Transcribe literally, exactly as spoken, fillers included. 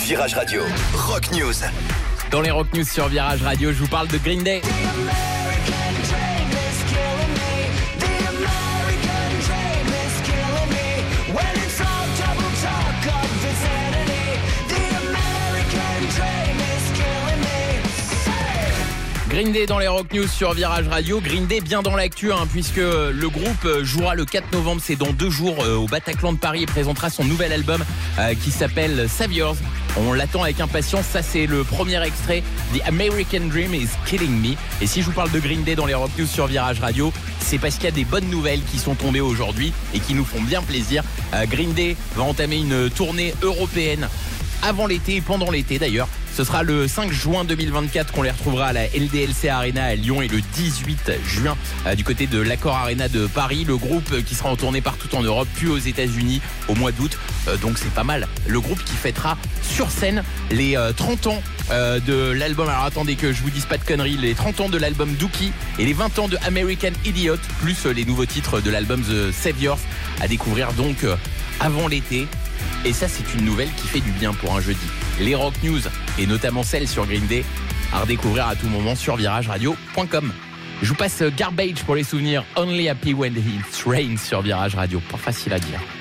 Virage Radio, Rock News. Dans les Rock News sur Virage Radio, je vous parle de Green Day. Green Day dans les Rock News sur Virage Radio. Green Day bien dans l'actu hein, puisque le groupe jouera le quatre novembre, c'est dans deux jours euh, au Bataclan de Paris et présentera son nouvel album euh, qui s'appelle Saviors. On l'attend avec impatience, ça c'est le premier extrait. The American Dream is Killing Me. Et si je vous parle de Green Day dans les Rock News sur Virage Radio, c'est parce qu'il y a des bonnes nouvelles qui sont tombées aujourd'hui et qui nous font bien plaisir. Euh, Green Day va entamer une tournée européenne avant l'été et pendant l'été d'ailleurs. Ce sera le cinq juin deux mille vingt-quatre qu'on les retrouvera à la L D L C Arena à Lyon et le dix-huit juin euh, du côté de l'Accor Arena de Paris. Le groupe qui sera en tournée partout en Europe puis aux États-Unis au mois d'août. Euh, donc c'est pas mal. Le groupe qui fêtera sur scène les euh, trente ans euh, de l'album. Alors attendez que je vous dise pas de conneries. Les trente ans de l'album Dookie et les vingt ans de American Idiot plus euh, les nouveaux titres de l'album The Saviors à découvrir donc euh, avant l'été. Et ça, c'est une nouvelle qui fait du bien pour un jeudi. Les Rock News, et notamment celle sur Green Day, à redécouvrir à tout moment sur virage radio point com. Je vous passe Garbage pour les souvenirs. Only Happy When It Rains sur Virage Radio. Pas facile à dire.